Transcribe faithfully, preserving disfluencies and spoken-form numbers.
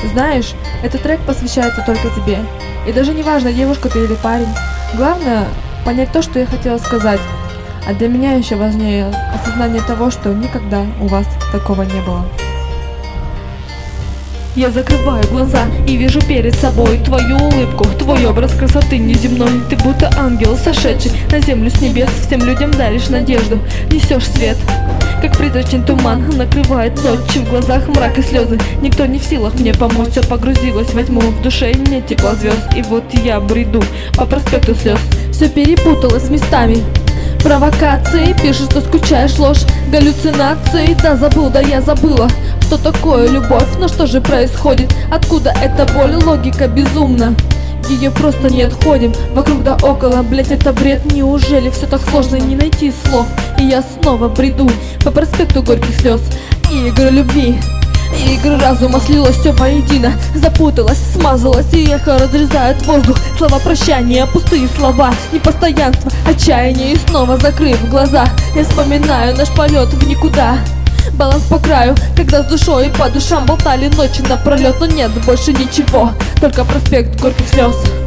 Знаешь, этот трек посвящается только тебе. И даже не важно, девушка ты или парень. Главное понять то, что я хотела сказать. А для меня еще важнее осознание того, что никогда у вас такого не было. Я закрываю глаза и вижу перед собой твою улыбку, твой образ красоты неземной. Ты будто ангел, сошедший на землю с небес. Всем людям даришь надежду, несешь свет. Как призрачный туман накрывает ночь, в глазах мрак и слезы. Никто не в силах мне помочь, все погрузилось во тьму. В душе нет тепла звезд, и вот я бреду по проспекту слез. Все перепуталось местами. Провокации, пишешь, что скучаешь, ложь, галлюцинации. Да забыл, да я забыла, что такое любовь. Но что же происходит, откуда эта боль? Логика безумна, ее просто нет. Ходим вокруг да около, блять, это бред. Неужели все так сложно не найти слов? И я снова бреду по проспекту горьких слез. Игры любви, игры разума, слилось все воедино. Запуталась, смазалась, и эхо разрезает воздух. Слова прощания, пустые слова, непостоянство, отчаяние. И снова закрыв глаза, я вспоминаю наш полет в никуда. Баланс по краю, когда с душой и по душам болтали ночи напролет. Но нет больше ничего, только проспект горьких слез.